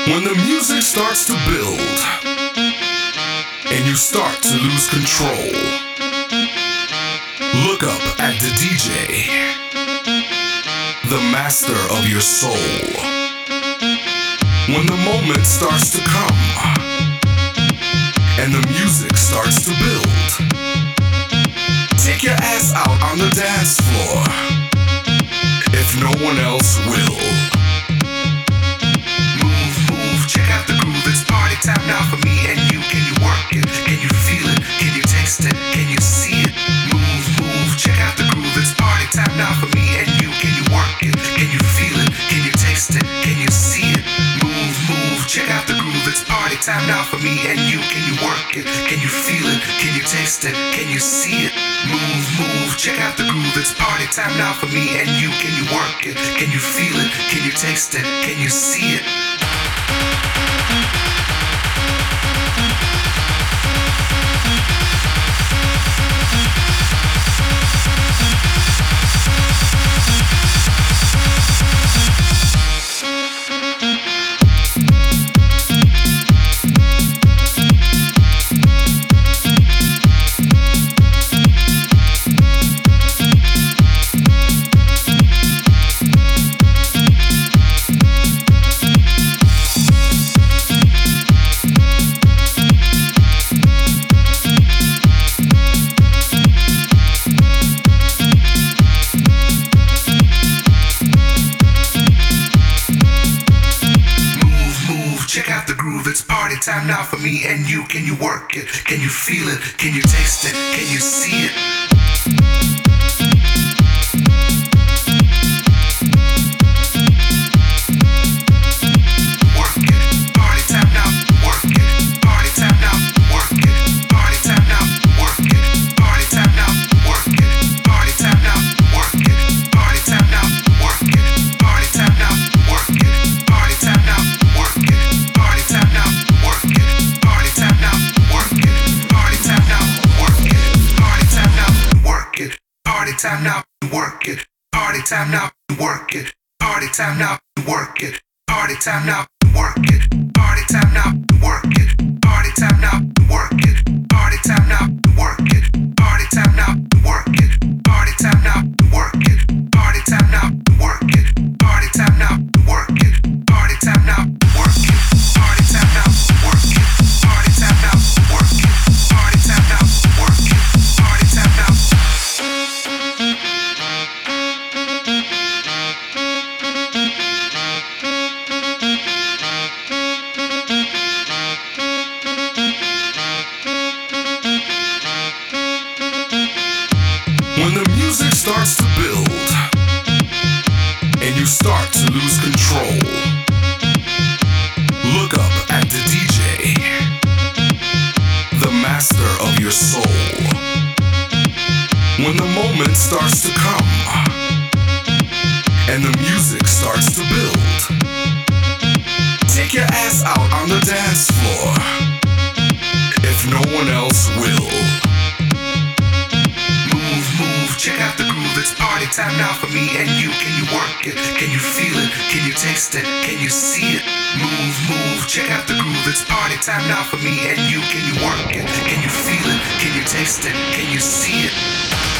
When the music starts to build and you start to lose control, look up at the DJ, the master of your soul. When the moment starts to come and the music starts to build, take your ass out on the dance floor if no one else will. Check out the groove, it's party time now for me and you. Can you work it? Can you feel it? Can you taste it? Can you see it? Move, check out the groove, it's party time now for me and you. Can you work it? Can you feel it? Can you taste it? Can you see it? Move, check out the groove, it's party time now for me and you. Can you work it? Can you feel it? Can you taste it? Can you see it? Move, check out the groove, it's party time now for me and you. Can you work it? Can you feel it? Can you taste it? Can you see it? Time now for me and you. Can you work it? Can you feel it? Can you taste it? Can you see it? Time now, work it. Party time now, work it. Party time now, work it. Party time now, work it. Party time now, work it. Party time now, work it. Party time now, work it. Party time now, work it. Party time now, work it. Party time now, work it. Party time now, work it. Party time now, work it. Party time now, work it. Party time now, work it. Party time now, work it. Party time now. When the music starts to build and you start to lose control, look up at the DJ, the master of your soul. When the moment starts to come and the music starts to build, take your ass out on the dance floor if no one else will. Check out the groove, it's party time now for me and you. Can you work it? Can you feel it? Can you taste it? Can you see it? Move, check out the groove, it's party time now for me and you. Can you work it? Can you feel it? Can you taste it? Can you see it?